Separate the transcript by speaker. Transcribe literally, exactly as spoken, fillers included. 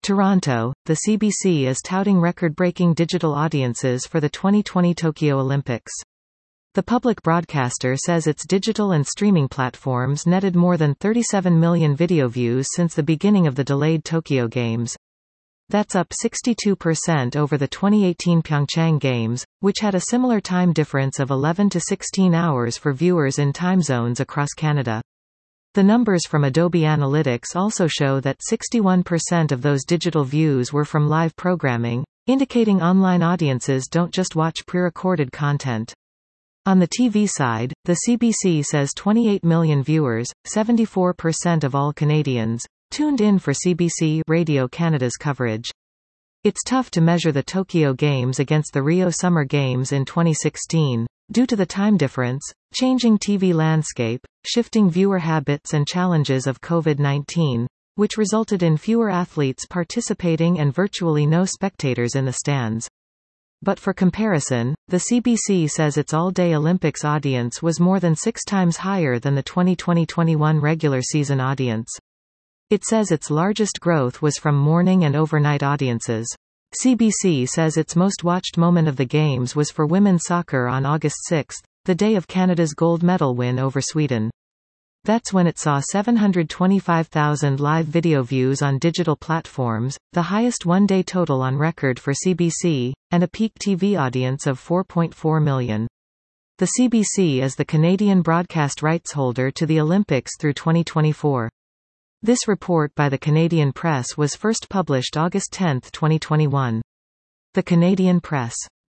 Speaker 1: Toronto, the C B C is touting record-breaking digital audiences for the twenty twenty Tokyo Olympics. The public broadcaster says its digital and streaming platforms netted more than thirty-seven million video views since the beginning of the delayed Tokyo Games. That's up sixty-two percent over the twenty eighteen Pyeongchang Games, which had a similar time difference of eleven to sixteen hours for viewers in time zones across Canada. The numbers from Adobe Analytics also show that sixty-one percent of those digital views were from live programming, indicating online audiences don't just watch pre-recorded content. On the T V side, the C B C says twenty-eight million viewers, seventy-four percent of all Canadians, tuned in for C B C Radio Canada's coverage. It's tough to measure the Tokyo Games against the Rio Summer Games in twenty sixteen, due to the time difference, changing T V landscape, shifting viewer habits and challenges of COVID nineteen, which resulted in fewer athletes participating and virtually no spectators in the stands. But for comparison, the C B C says its all-day Olympics audience was more than six times higher than the twenty twenty twenty-one regular season audience. It says its largest growth was from morning and overnight audiences. C B C says its most watched moment of the Games was for women's soccer on August sixth, the day of Canada's gold medal win over Sweden. That's when it saw seven hundred twenty-five thousand live video views on digital platforms, the highest one-day total on record for C B C, and a peak T V audience of four point four million. The C B C is the Canadian broadcast rights holder to the Olympics through twenty twenty-four. This report by the Canadian Press was first published August tenth, twenty twenty-one. The Canadian Press.